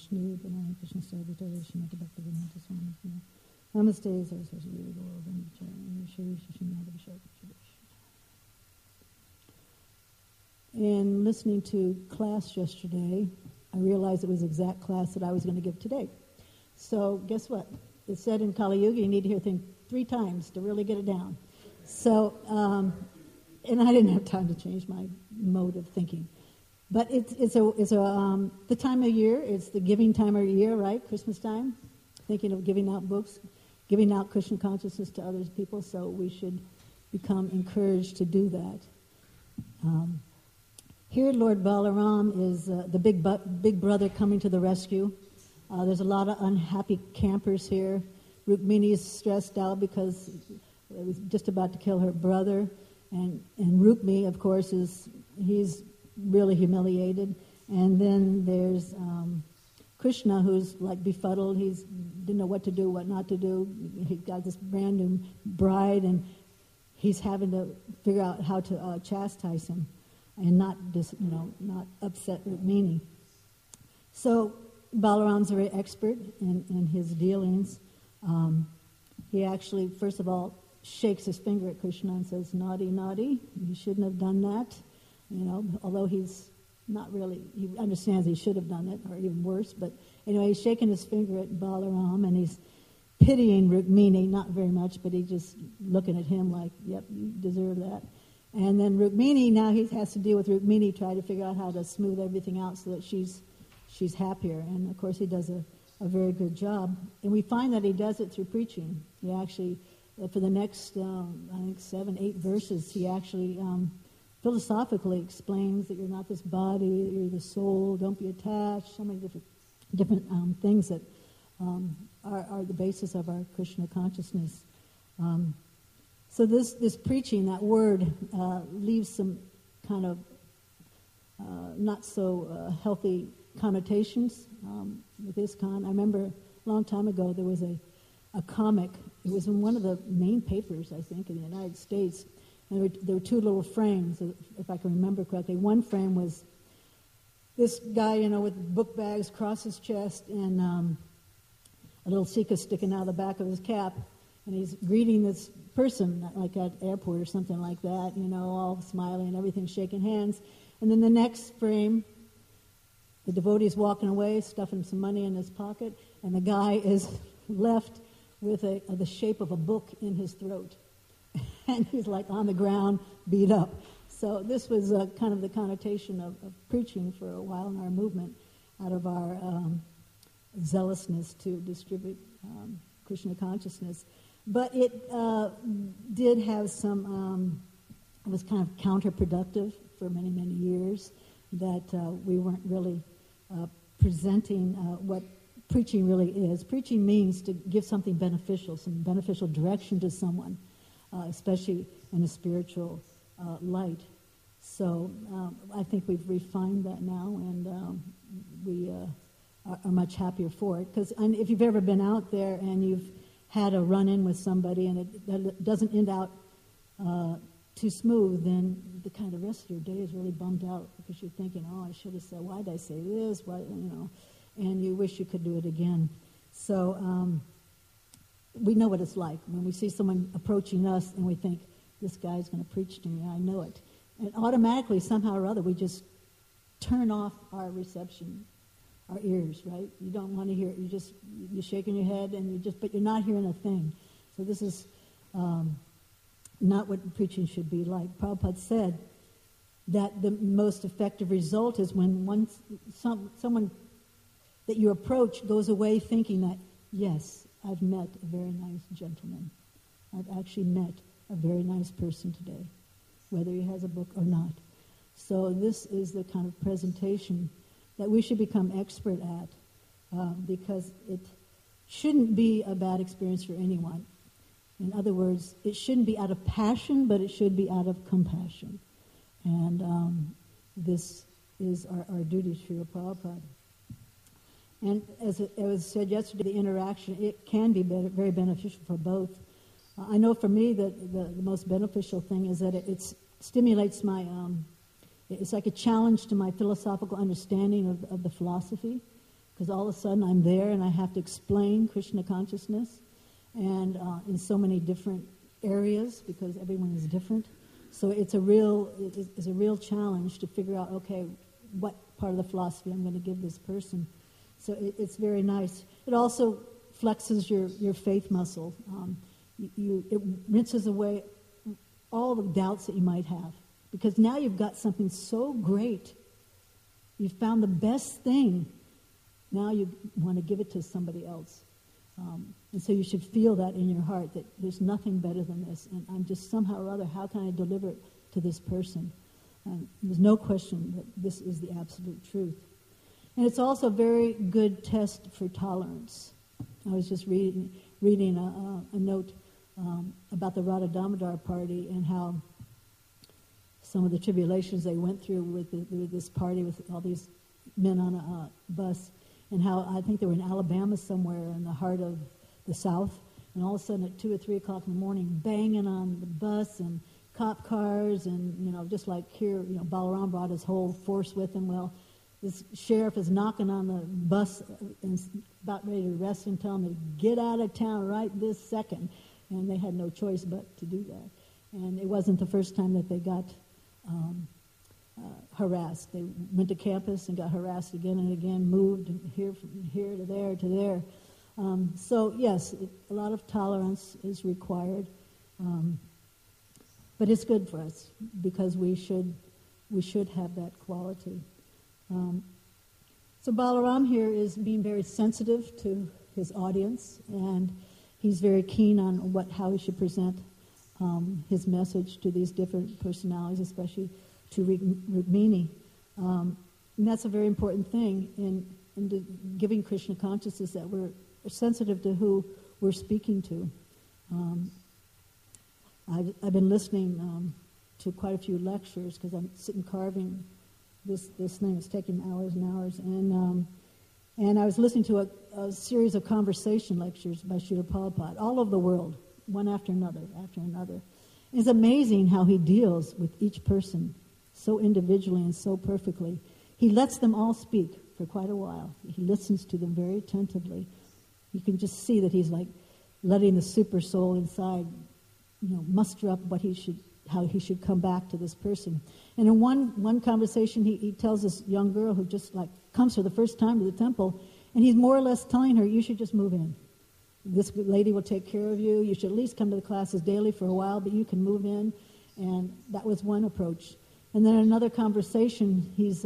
Vishnu Pranam Krishna Sarvata Srimati Bhaktivedanta Swami Namaste Saraswati Devi Gauravancha Shri Shishinada Vishaka. In listening to class yesterday, I realized it was the exact class that I was going to give today. So guess what? It said in Kali Yuga you need to hear things 3 times to really get it down. So, and I didn't have time to change my mode of thinking. But it's the time of year. It's the giving time of year, right? Christmas time. Thinking of giving out books, giving out Krishna consciousness to other people. So we should become encouraged to do that. Here, Lord Balaram is the big brother coming to the rescue. There's a lot of unhappy campers here. Rukmini is stressed out because it was just about to kill her brother. And Rukmi, of course, he's really humiliated. And then there's Krishna, who's like befuddled. He didn't know what to do, what not to do. He got this brand new bride, and he's having to figure out how to chastise him and not upset Rukmini. So Balaram's very expert in his dealings. He actually, first of all, shakes his finger at Krishna and says, "Naughty, naughty, you shouldn't have done that." Although he's not really, he understands he should have done it, or even worse. But anyway, he's shaking his finger at Balaram, and he's pitying Rukmini, not very much, but he's just looking at him like, "Yep, you deserve that." And then Rukmini, now he has to deal with Rukmini, try to figure out how to smooth everything out so that she's happier. And of course, he does a very good job. And we find that he does it through preaching. He actually, for the next, 7, 8 verses, he actually philosophically explains that you're not this body, that you're the soul, don't be attached, so many different things that are the basis of our Krishna consciousness. So this preaching, that word, leaves some kind of not so healthy connotations with ISKCON. I remember a long time ago there was a comic. It was in one of the main papers, I think, in the United States. And there were 2 little frames, if I can remember correctly. One frame was this guy, with book bags across his chest and a little sika sticking out of the back of his cap. And he's greeting this person, like at airport or something like that, all smiling and everything, shaking hands. And then the next frame, the devotee's walking away, stuffing some money in his pocket, and the guy is left with the shape of a book in his throat. And he's like on the ground, beat up. So this was kind of the connotation of preaching for a while in our movement, out of our zealousness to distribute Krishna consciousness. But it did have some, it was kind of counterproductive for many, many years, that we weren't really presenting what preaching really is. Preaching means to give something beneficial, some beneficial direction to someone, especially in a spiritual light. So I think we've refined that now, and we are much happier for it. Because if you've ever been out there and you've had a run-in with somebody and it doesn't end out too smooth, then the rest of your day is really bummed out because you're thinking, "Oh, I should have said, why did I say this? Why, and you wish you could do it again." So we know what it's like when we see someone approaching us and we think, "This guy's going to preach to me, I know it." And automatically, somehow or other, we just turn off our reception, our ears, right? You don't want to hear it. You're shaking your head, but you're not hearing a thing. So this is not what preaching should be like. Prabhupada said that the most effective result is when someone that you approach goes away thinking that, "Yes, I've met a very nice gentleman. I've actually met a very nice person today," whether he has a book or not. So this is the kind of presentation that we should become expert at, because it shouldn't be a bad experience for anyone. In other words, it shouldn't be out of passion, but it should be out of compassion. And this is our duty to Srila Prabhupada. And as it was said yesterday, the interaction, it can be very beneficial for both. I know for me that the most beneficial thing is that it stimulates my, it's like a challenge to my philosophical understanding of the philosophy. because all of a sudden I'm there and I have to explain Krishna consciousness, and in so many different areas because everyone is different. So it's a real challenge to figure out, okay, what part of the philosophy I'm going to give this person. So it's very nice. It also flexes your faith muscle. It rinses away all the doubts that you might have, because now you've got something so great. You've found the best thing. Now you want to give it to somebody else. And so you should feel that in your heart, that there's nothing better than this. And I'm just somehow or other, how can I deliver it to this person? There's no question that this is the absolute truth. And it's also a very good test for tolerance. I was just reading a note about the Radha Damodar party and how some of the tribulations they went through with this party with all these men on a bus, and how I think they were in Alabama somewhere in the heart of the South, and all of a sudden at 2 or 3 o'clock in the morning, banging on the bus and cop cars, and just like here, Balaram brought his whole force with him. Well, this sheriff is knocking on the bus and about ready to arrest him, telling him to get out of town right this second, and they had no choice but to do that. And it wasn't the first time that they got harassed. They went to campus and got harassed again and again, moved from here to there to there. So yes, a lot of tolerance is required, but it's good for us because we should have that quality. So Balaram here is being very sensitive to his audience, and he's very keen on how he should present his message to these different personalities, especially to Rukmini. And that's a very important thing in giving Krishna consciousness, that we're sensitive to who we're speaking to. I've been listening to quite a few lectures because I'm sitting carving this thing. It's taking hours and hours. And I was listening to a series of conversation lectures by Srila Prabhupada all over the world, one after another, after another. It's amazing how he deals with each person so individually and so perfectly. He lets them all speak for quite a while. He listens to them very attentively. You can just see that he's like letting the super soul inside, muster up how he should come back to this person. And in one conversation, he tells this young girl who just comes for the first time to the temple, and he's more or less telling her, you should just move in. This lady will take care of you. You should at least come to the classes daily for a while, but you can move in. And that was one approach. And then in another conversation, he's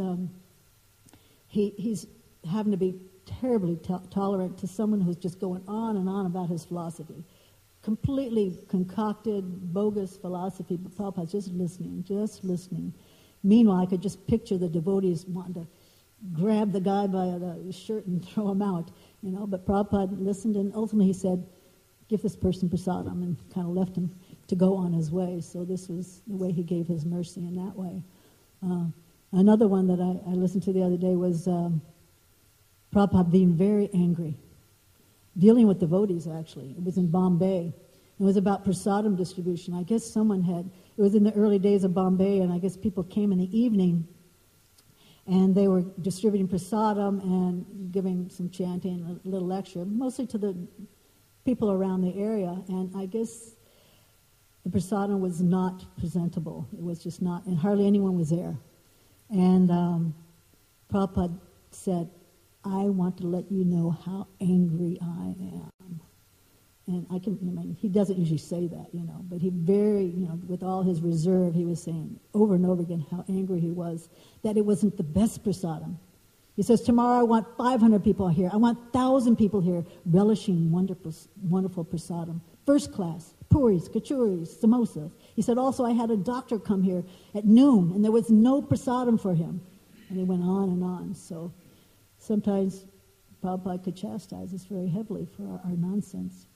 having to be terribly tolerant to someone who's just going on and on about his philosophy. Completely concocted, bogus philosophy, but Prabhupada's just listening. Meanwhile, I could just picture the devotees wanting to grab the guy by the shirt and throw him out, But Prabhupada listened, and ultimately he said, give this person prasadam, and kind of left him to go on his way. So this was the way he gave his mercy in that way. Another one that I listened to the other day was Prabhupada being very angry, dealing with devotees, actually. It was in Bombay. It was about prasadam distribution. I guess it was in the early days of Bombay, and I guess people came in the evening, and they were distributing prasadam and giving some chanting, a little lecture, mostly to the people around the area. And I guess the prasadam was not presentable. It was just not, and hardly anyone was there. And Prabhupada said, I want to let you know how angry I am. And he doesn't usually say that, but he with all his reserve, he was saying over and over again how angry he was that it wasn't the best prasadam. He says, tomorrow I want 500 people here. I want 1,000 people here relishing wonderful prasadam. First class, puris, kachuris, samosas. He said, also I had a doctor come here at noon, and there was no prasadam for him. And he went on and on. So sometimes Prabhupada could chastise us very heavily for our nonsense.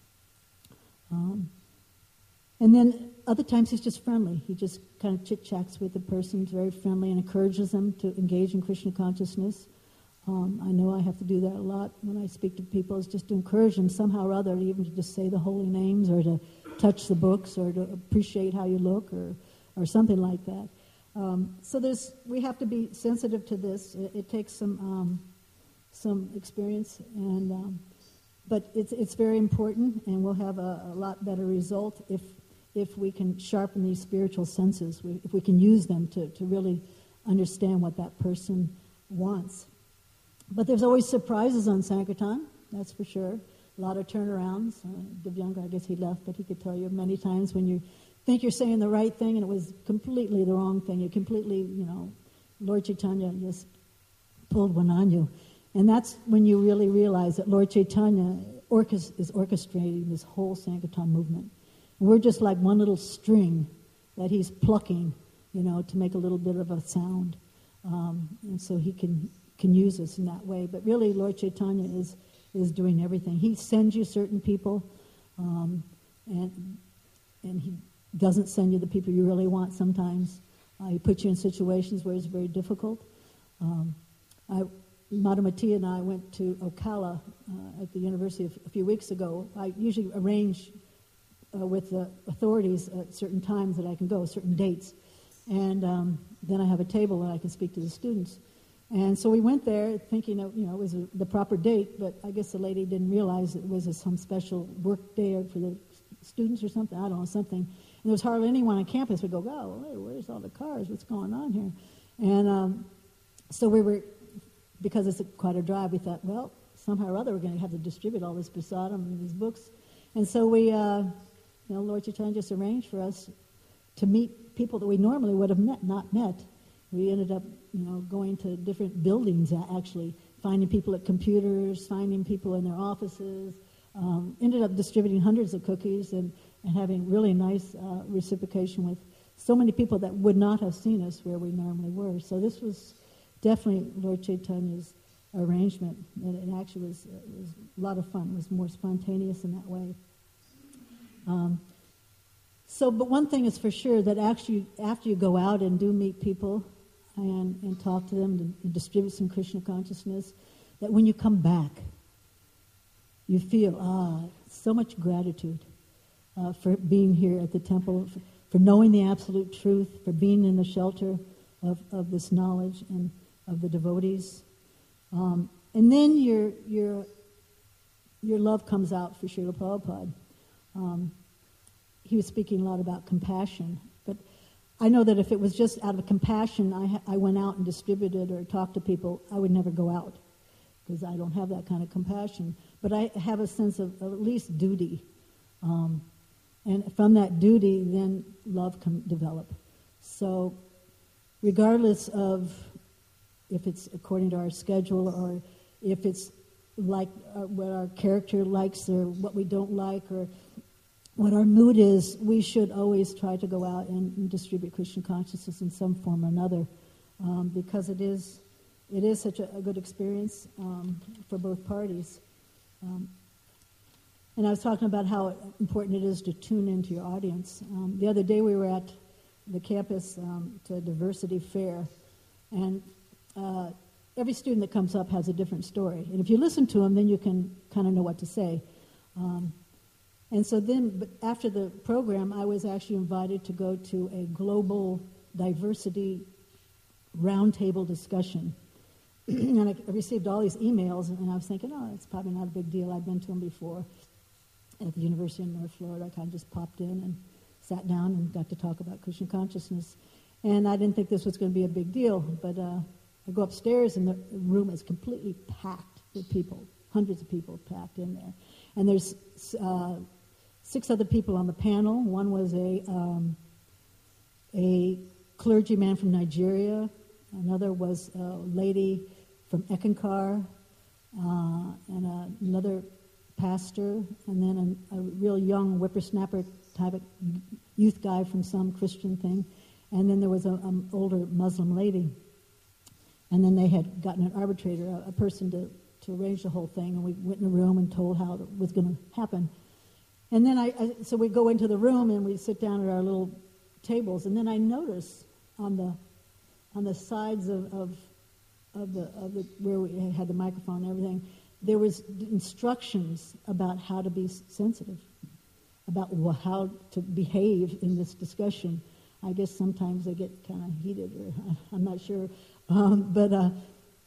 And then other times he's just friendly. He just kind of chit-chats with the person, very friendly, and encourages them to engage in Krishna consciousness. I know I have to do that a lot when I speak to people, is just to encourage them somehow or other, even to just say the holy names or to touch the books or to appreciate how you look or something like that. So we have to be sensitive to this. It takes some some experience, and but it's very important, and we'll have a lot better result if we can sharpen these spiritual senses, if we can use them to really understand what that person wants. But there's always surprises on Sankirtan, that's for sure. A lot of turnarounds. Divyanka, I guess he left, but he could tell you many times when you think you're saying the right thing and it was completely the wrong thing. You completely, Lord Chaitanya just pulled one on you. And that's when you really realize that Lord Chaitanya is orchestrating this whole Sankirtan movement. And we're just like one little string that he's plucking, to make a little bit of a sound. And so he can use us in that way. But really, Lord Chaitanya is doing everything. He sends you certain people, and he doesn't send you the people you really want sometimes. He puts you in situations where it's very difficult. Madhumati and I went to Ocala at the university a few weeks ago. I usually arrange with the authorities at certain times that I can go, certain dates. And then I have a table and I can speak to the students. And so we went there thinking, it was the proper date, but I guess the lady didn't realize it was some special work day for the students or something. I don't know, something. And there was hardly anyone on campus. We'd go, where's all the cars? What's going on here? And so we were, because it's quite a drive, we thought, well, somehow or other we're going to have to distribute all this prasadam and these books. And so we, Lord Chaitanya just arranged for us to meet people that we normally would have not met. We ended up, going to different buildings, actually, finding people at computers, finding people in their offices, ended up distributing hundreds of cookies and having really nice reciprocation with so many people that would not have seen us where we normally were. So this was definitely Lord Chaitanya's arrangement, and it actually was a lot of fun. It was more spontaneous in that way. But one thing is for sure, that actually after you go out and do meet people and talk to them and distribute some Krishna consciousness, that when you come back, you feel so much gratitude for being here at the temple, for knowing the absolute truth, for being in the shelter of this knowledge and of the devotees. And then your love comes out for Srila Prabhupada. He was speaking a lot about compassion, but I know that if it was just out of compassion I went out and distributed or talked to people, I would never go out because I don't have that kind of compassion. But I have a sense of at least duty. And from that duty, then love can develop. So regardless of if it's according to our schedule or if it's like what our character likes or what we don't like or what our mood is, we should always try to go out and distribute Krishna consciousness in some form or another, because it is such a good experience for both parties. And I was talking about how important it is to tune into your audience. The other day we were at the campus to a diversity fair, and every student that comes up has a different story. And if you listen to them, then you can kind of know what to say. And so then, but after the program, I was actually invited to go to a global diversity roundtable discussion. And I received all these emails, and I was thinking, it's probably not a big deal. I've been to them before at the University of North Florida. I kind of just popped in and sat down and got to talk about Krishna consciousness. And I didn't think this was going to be a big deal, but I go upstairs, and the room is completely packed with people, hundreds of people packed in there. And there's 6 other people on the panel. One was a clergyman from Nigeria. Another was a lady from Ekankar, and another pastor, and then a real young whippersnapper type of youth guy from some Christian thing. And then there was an older Muslim lady. And then they had gotten an arbitrator, a person to arrange the whole thing, and we went in the room and told how it was going to happen. And then so we go into the room and we sit down at our little tables, and then I notice on the sides of the where we had the microphone and everything, there was instructions about how to be sensitive, about how to behave in this discussion. I guess sometimes they get kind of heated, or I'm not sure, but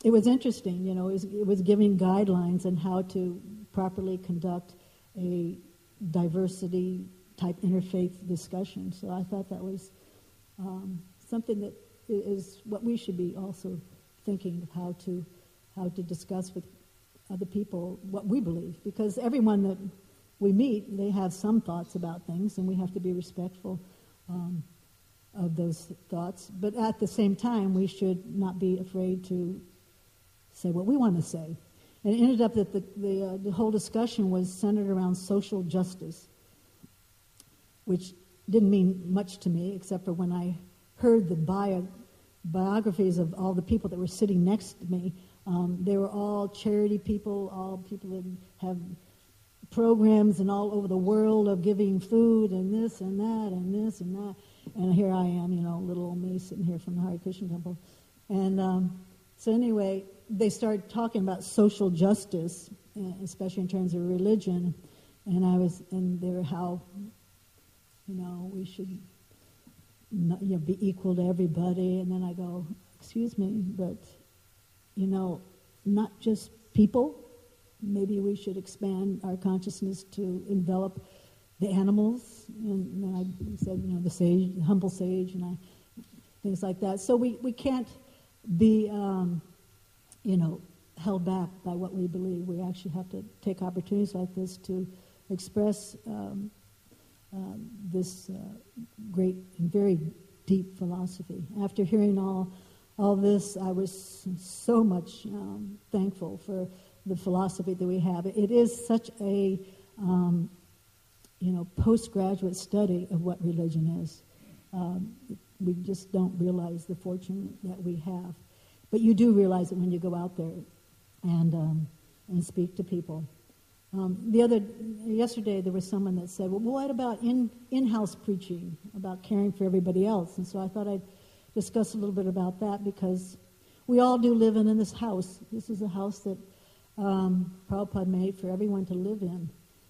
it was interesting, it was giving guidelines on how to properly conduct a diversity type interfaith discussion. So I thought that was something that is what we should be also thinking of how to discuss with other people what we believe, because everyone that we meet, they have some thoughts about things, and we have to be respectful of those thoughts. But at the same time, we should not be afraid to say what we want to say. And it ended up that the whole discussion was centered around social justice, which didn't mean much to me, except for when I heard the biographies of all the people that were sitting next to me. They were all charity people, all people that have programs and all over the world of giving food and this and that and this and that. And here I am, little old me sitting here from the Hare Krishna Temple. And so anyway, they started talking about social justice, especially in terms of religion. And they were how, we should not, be equal to everybody. And then I go, excuse me, but, not just people. Maybe we should expand our consciousness to envelop the animals. And then I said, the sage, the humble sage, and things like that. So we can't be, held back by what we believe. We actually have to take opportunities like this to express this great and very deep philosophy. After hearing all this, I was so much thankful for the philosophy that we have. It is such a postgraduate study of what religion is. We just don't realize the fortune that we have, but you do realize it when you go out there and speak to people. Yesterday there was someone that said, well, what about in-house preaching, about caring for everybody else? And so I thought I'd discuss a little bit about that, because we all do live in this house. This is a house that Prabhupada made for everyone to live in.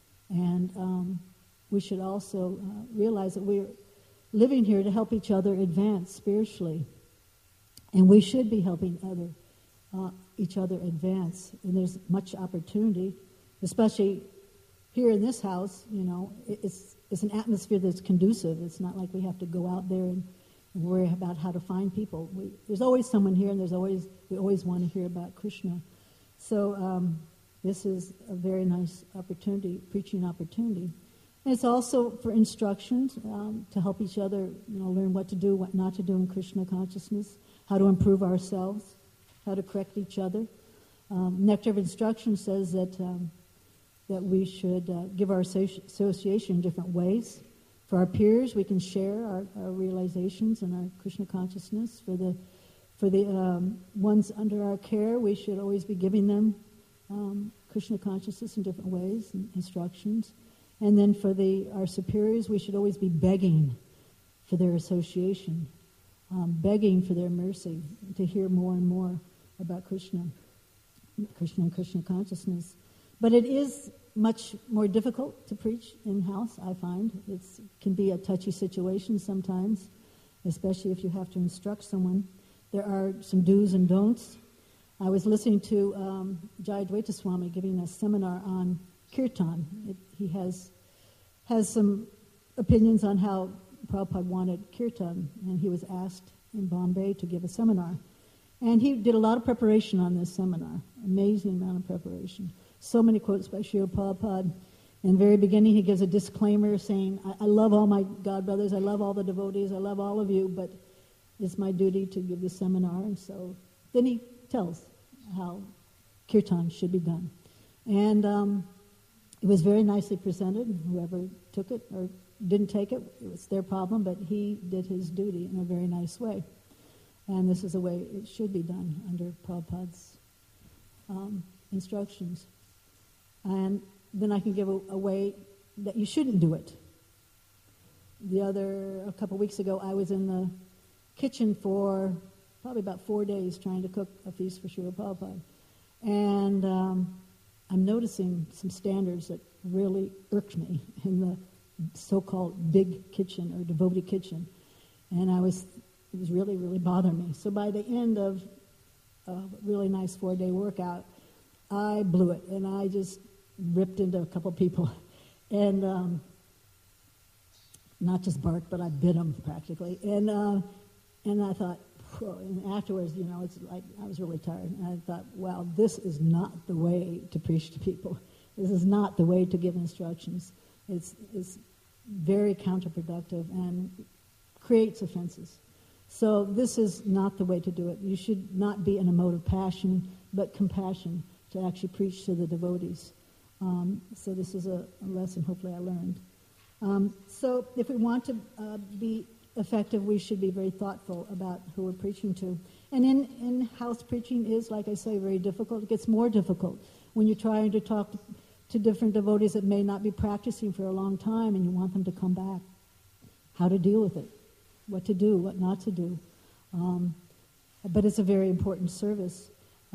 And we should also realize that we're living here to help each other advance spiritually. And we should be helping each other advance. And there's much opportunity, especially here in this house. It's an atmosphere that's conducive. It's not like we have to go out there and worry about how to find people. There's always someone here, and we always want to hear about Krishna. So this is a very nice opportunity, preaching opportunity. And it's also for instructions to help each other, learn what to do, what not to do in Krishna consciousness, how to improve ourselves, how to correct each other. Nectar of Instruction says that we should give our association in different ways. For our peers, we can share our realizations and our Krishna consciousness. For the ones under our care, we should always be giving them Krishna consciousness in different ways and instructions. And then for our superiors, we should always be begging for their association, begging for their mercy, to hear more and more about Krishna and Krishna consciousness. But it is much more difficult to preach in-house, I find. It can be a touchy situation sometimes, especially if you have to instruct someone. There are some do's and don'ts. I was listening to Jayadvaita Swami giving a seminar on kirtan. He has some opinions on how Prabhupada wanted kirtan, and he was asked in Bombay to give a seminar. And he did a lot of preparation on this seminar, amazing amount of preparation. So many quotes by Srila Prabhupada. In the very beginning, he gives a disclaimer saying, I love all my godbrothers, I love all the devotees, I love all of you, but it's my duty to give this seminar. And so then he tells how kirtan should be done. And it was very nicely presented. Whoever took it or didn't take it, it was their problem, but he did his duty in a very nice way. And this is the way it should be done under Prabhupada's instructions. And then I can give a way that you shouldn't do it. A couple weeks ago, I was in the kitchen for probably about 4 days trying to cook a feast for Srila Prabhupada. And I'm noticing some standards that really irked me in the so-called big kitchen or devotee kitchen. And it was really, really bothering me. So by the end of a really nice 4-day workout, I blew it, and I just ripped into a couple people. And not just barked, but I bit them practically. And I thought, whoa, and afterwards, it's like I was really tired. And I thought, wow, this is not the way to preach to people. This is not the way to give instructions. It's very counterproductive and creates offenses. So this is not the way to do it. You should not be in a mode of passion, but compassion to actually preach to the devotees. So this is a lesson hopefully I learned. So if we want to be effective, we should be very thoughtful about who we're preaching to. And in-house preaching is, like I say, very difficult. It gets more difficult when you're trying to talk to different devotees that may not be practicing for a long time and you want them to come back. How to deal with it, what to do, what not to do. But it's a very important service.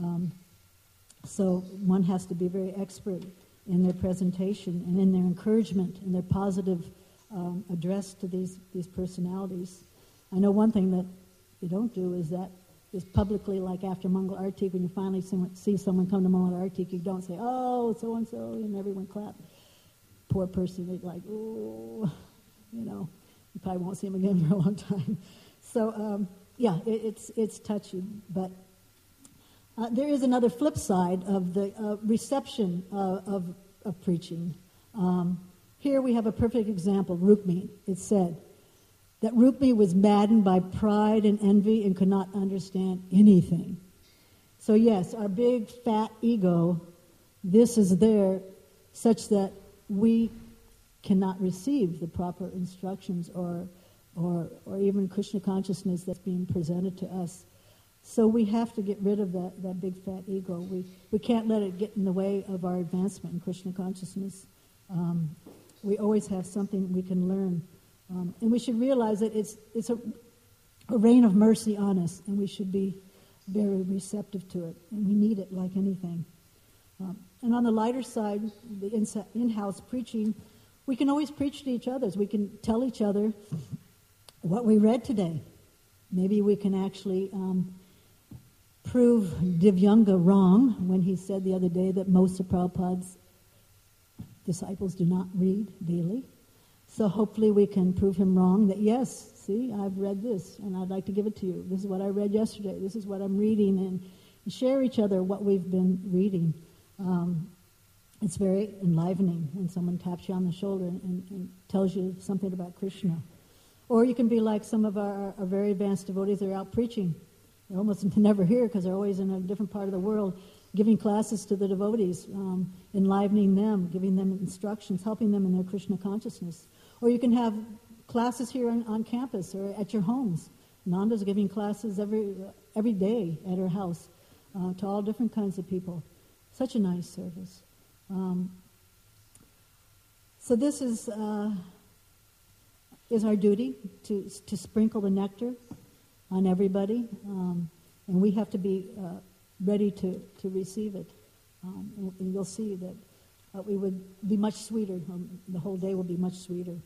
So one has to be very expert in their presentation and in their encouragement and their positive address to these personalities. I know one thing that you don't do is publicly, like after Mangal Artik, when you finally see someone come to Mangal Artik, you don't say, oh, so-and-so, and everyone clap. Poor person, they're like, oh, you probably won't see him again for a long time. So, it's touchy, but there is another flip side of the reception of preaching. Here we have a perfect example, Rukmi. It said that Rukmi was maddened by pride and envy and could not understand anything. So yes, our big fat ego, this is there such that we cannot receive the proper instructions or even Krishna consciousness that's being presented to us. So we have to get rid of that big fat ego. We can't let it get in the way of our advancement in Krishna consciousness. We always have something we can learn. And we should realize that it's a rain of mercy on us, and we should be very receptive to it. And we need it like anything. And on the lighter side, the in-house preaching, we can always preach to each other. We can tell each other what we read today. Maybe we can actually prove Divyanga wrong when he said the other day that most of Prabhupada's disciples do not read daily. So hopefully we can prove him wrong that, yes, see, I've read this, and I'd like to give it to you. This is what I read yesterday. This is what I'm reading, and share each other what we've been reading. It's very enlivening when someone taps you on the shoulder and tells you something about Krishna. Or you can be like some of our very advanced devotees that are out preaching. They're almost never here because they're always in a different part of the world, giving classes to the devotees, enlivening them, giving them instructions, helping them in their Krishna consciousness. Or you can have classes here on campus or at your homes. Nanda's giving classes every day at her house to all different kinds of people. Such a nice service. So this is our duty to sprinkle the nectar on everybody, and we have to be ready to receive it. And you'll see that we would be much sweeter. The whole day will be much sweeter.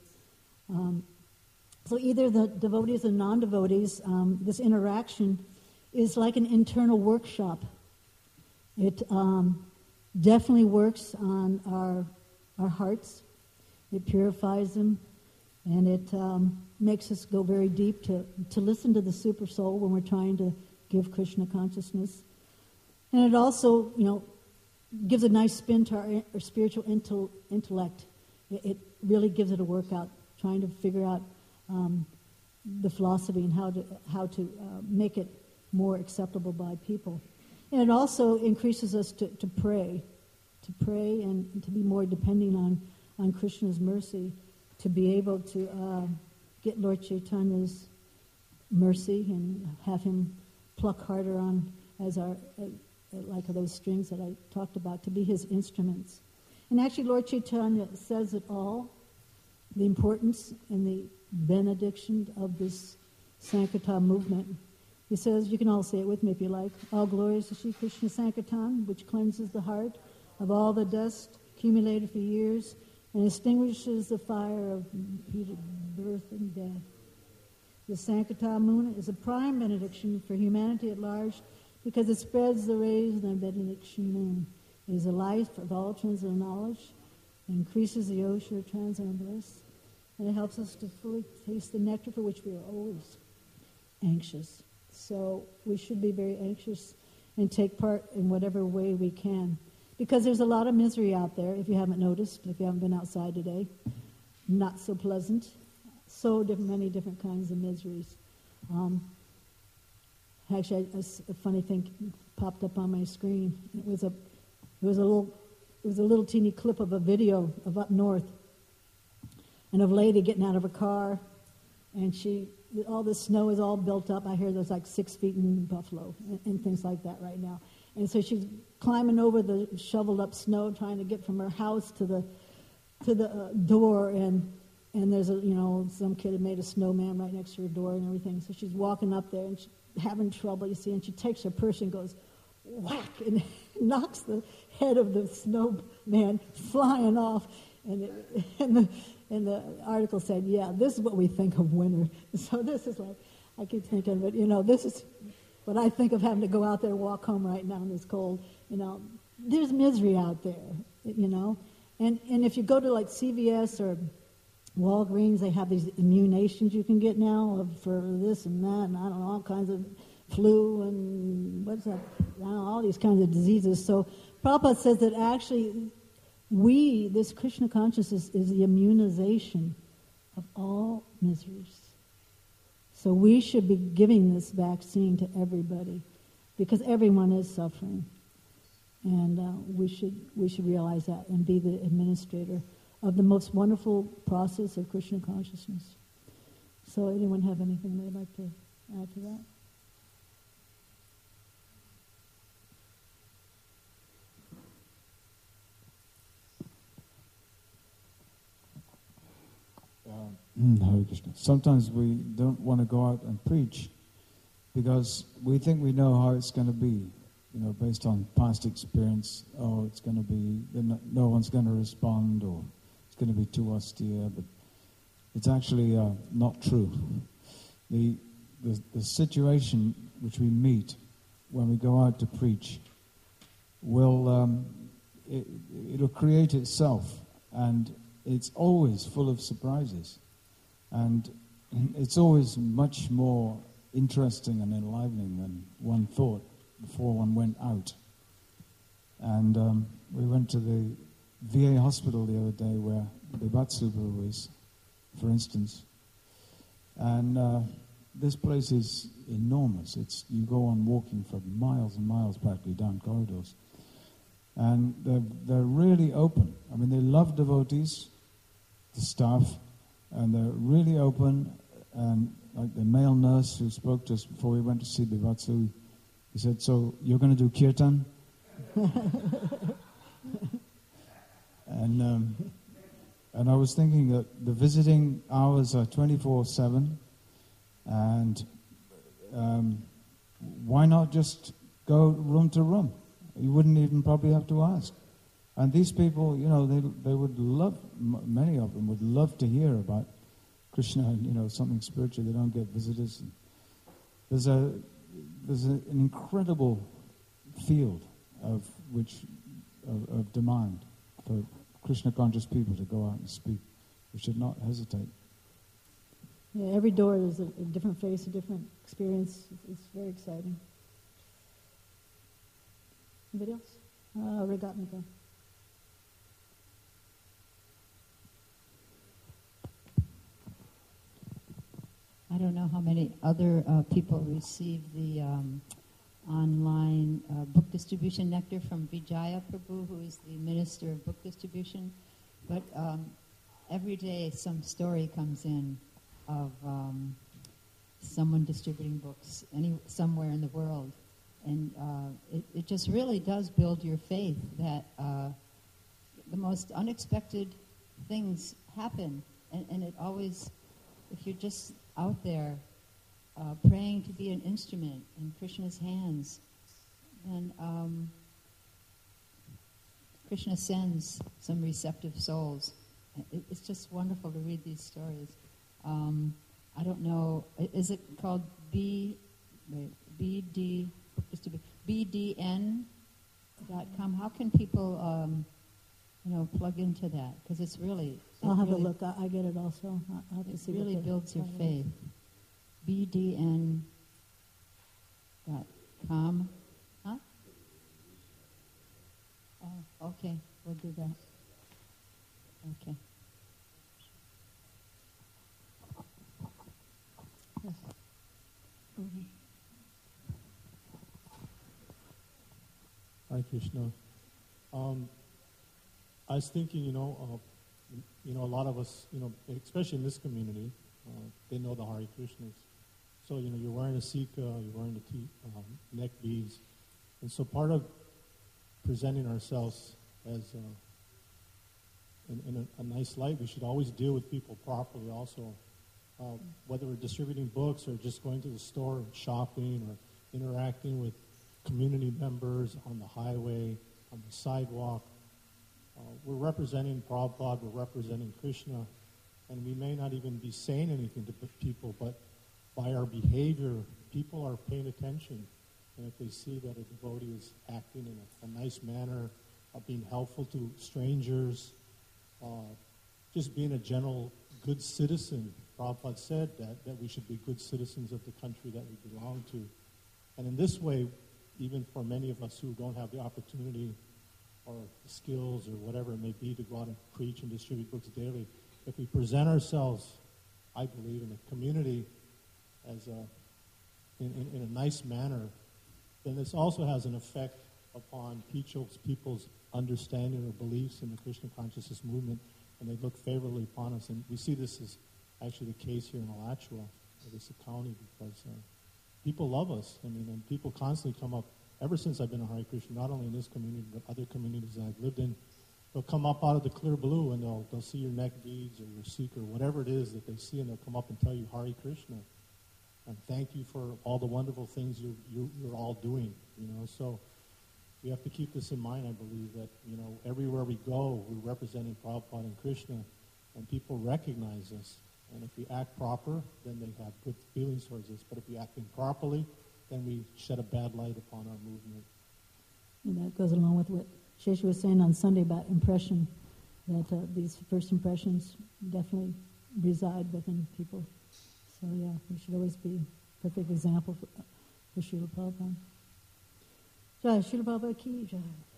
So either the devotees and non-devotees, this interaction is like an internal workshop. It definitely works on our hearts. It purifies them, and it makes us go very deep to listen to the super soul when we're trying to give Krishna consciousness. And it also, gives a nice spin to our spiritual intellect. It really gives it a workout, trying to figure out the philosophy and how to make it more acceptable by people. And it also increases us to pray and to be more depending on Krishna's mercy, to be able to get Lord Chaitanya's mercy and have him pluck harder on as like those strings that I talked about, to be his instruments. And actually Lord Chaitanya says it all, the importance and the benediction of this Sankirtan movement. He says, you can all say it with me if you like, all glories to Sri Krishna Sankirtan, which cleanses the heart of all the dust accumulated for years and extinguishes the fire of repeated birth and death. The Sankirtan movement is a prime benediction for humanity at large because it spreads the rays of the benediction moon. It is the life of all transcendental knowledge, it increases the ocean of transcendental bliss, and it helps us to fully taste the nectar for which we are always anxious. So we should be very anxious and take part in whatever way we can. Because there's a lot of misery out there, if you haven't noticed, if you haven't been outside today. Not so pleasant. Many different kinds of miseries. Actually, a funny thing popped up on my screen. It was a little teeny clip of a video of up north, and of a lady getting out of her car, and all the snow is all built up. I hear there's like 6 feet in Buffalo and things like that right now. And so she's climbing over the shoveled up snow, trying to get from her house to the door, and there's some kid had made a snowman right next to her door and everything. So she's walking up there and she's having trouble, you see, and she takes her purse and goes whack and knocks the head of the snowman flying off. And the article said, yeah, this is what we think of winter. So this is like, I keep thinking, but this is what I think of having to go out there and walk home right now in this cold. There's misery out there, And if you go to like CVS or Walgreens, they have these immunizations you can get now for this and that, and I don't know, all kinds of flu and what's that? I don't know, all these kinds of diseases. So Prabhupada says that actually this Krishna consciousness is the immunization of all miseries. So we should be giving this vaccine to everybody because everyone is suffering. And we should realize that and be the administrator of the most wonderful process of Krishna consciousness. So anyone have anything they'd like to add to that? Hare Krishna. Sometimes we don't want to go out and preach because we think we know how it's going to be, based on past experience. Oh, it's going to be, no one's going to respond, or it's going to be too austere, but it's actually not true. The situation which we meet when we go out to preach it'll create itself, and it's always full of surprises. And it's always much more interesting and enlivening than one thought before one went out. And we went to the VA hospital the other day where Bibatsuba was, for instance. And this place is enormous. You go on walking for miles and miles practically down corridors. And they're really open. I mean, they love devotees, the staff, and they're really open. And like the male nurse who spoke to us before we went to see Bivatsu, he said, "So you're going to do kirtan?" And I was thinking that the visiting hours are 24/7, and why not just go room to room? You wouldn't even probably have to ask. And these people, they would love, many of them would love to hear about Krishna and, something spiritual. They don't get visitors. There's an incredible field of demand for Krishna conscious people to go out and speak. We should not hesitate. Yeah, every door is a different face, a different experience. It's very exciting. Anybody else? Regatnika. I don't know how many other people receive the online book distribution nectar from Vijaya Prabhu, who is the Minister of Book Distribution. But every day some story comes in of someone distributing books somewhere in the world. And it just really does build your faith that the most unexpected things happen. And it always, if you're just out there praying to be an instrument in Krishna's hands, then Krishna sends some receptive souls. It's just wonderful to read these stories. I don't know, is it called BD book distribution, bdn.com. How can people, plug into that? Because it's really... I'll have a look. I get it also. I'll have to see It really what builds your title is. faith. bdn.com. Huh? Oh, okay. We'll do that. Okay. Yes. Mhm. Hare Krishna. I was thinking, a lot of us, especially in this community, they know the Hare Krishnas. So, you're wearing a sika, you're wearing the neck beads. And so part of presenting ourselves as in a nice light, we should always deal with people properly also. Whether we're distributing books or just going to the store, shopping, or interacting with community members on the highway, on the sidewalk, we're representing Prabhupada, we're representing Krishna, and we may not even be saying anything to people, but by our behavior, people are paying attention. And if they see that a devotee is acting in a nice manner, being helpful to strangers, just being a general good citizen. Prabhupada said that we should be good citizens of the country that we belong to. And in this way, even for many of us who don't have the opportunity or the skills or whatever it may be to go out and preach and distribute books daily, if we present ourselves, I believe, in a community as in a nice manner, then this also has an effect upon people's understanding or beliefs in the Krishna consciousness movement, and they look favorably upon us. And we see this as actually the case here in Alachua, this county, because people love us. I mean, and people constantly come up, ever since I've been a Hare Krishna, not only in this community, but other communities that I've lived in, they'll come up out of the clear blue and they'll see your neck beads or your sikh or whatever it is that they see, and they'll come up and tell you Hare Krishna. And thank you for all the wonderful things you're all doing, So we have to keep this in mind, I believe, that, everywhere we go, we're representing Prabhupada and Krishna, and people recognize us. And if we act proper, then they have good feelings towards us. But if we act improperly, then we shed a bad light upon our movement. And that goes along with what Shesha was saying on Sunday about impression, that these first impressions definitely reside within people. So, yeah, we should always be a perfect example for Srila Prabhupada. Jai, Srila Prabhupada ki jai.